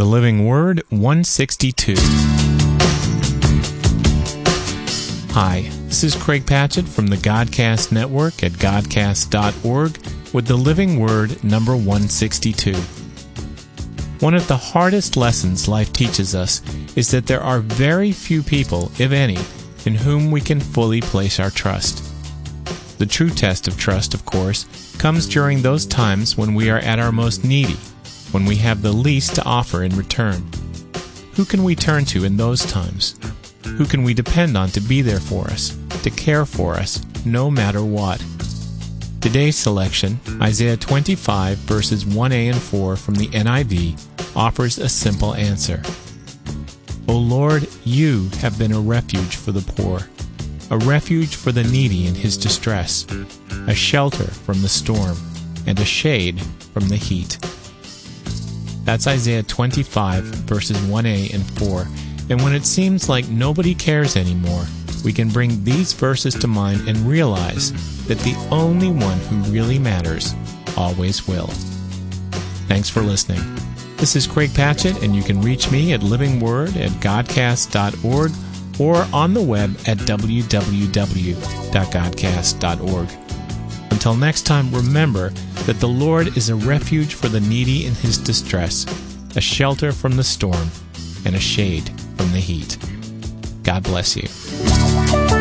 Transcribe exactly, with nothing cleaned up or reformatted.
The Living Word one sixty-two. Hi, this is Craig Patchett from the Godcast Network at godcast dot org with the Living Word number one sixty-two. One of the hardest lessons life teaches us is that there are very few people, if any, in whom we can fully place our trust. The true test of trust, of course, comes during those times when we are at our most needy, when we have the least to offer in return. Who can we turn to in those times? Who can we depend on to be there for us, to care for us, no matter what? Today's selection, Isaiah twenty-five, verses one a and four from the N I V, offers a simple answer. O Lord, you have been a refuge for the poor, a refuge for the needy in his distress, a shelter from the storm, and a shade from the heat. That's Isaiah twenty-five, verses one a and four. And when it seems like nobody cares anymore, we can bring these verses to mind and realize that the only one who really matters always will. Thanks for listening. This is Craig Patchett, and you can reach me at Living Word at godcast dot org or on the web at w w w dot godcast dot org. Until next time, remember that the Lord is a refuge for the needy in his distress, a shelter from the storm, and a shade from the heat. God bless you.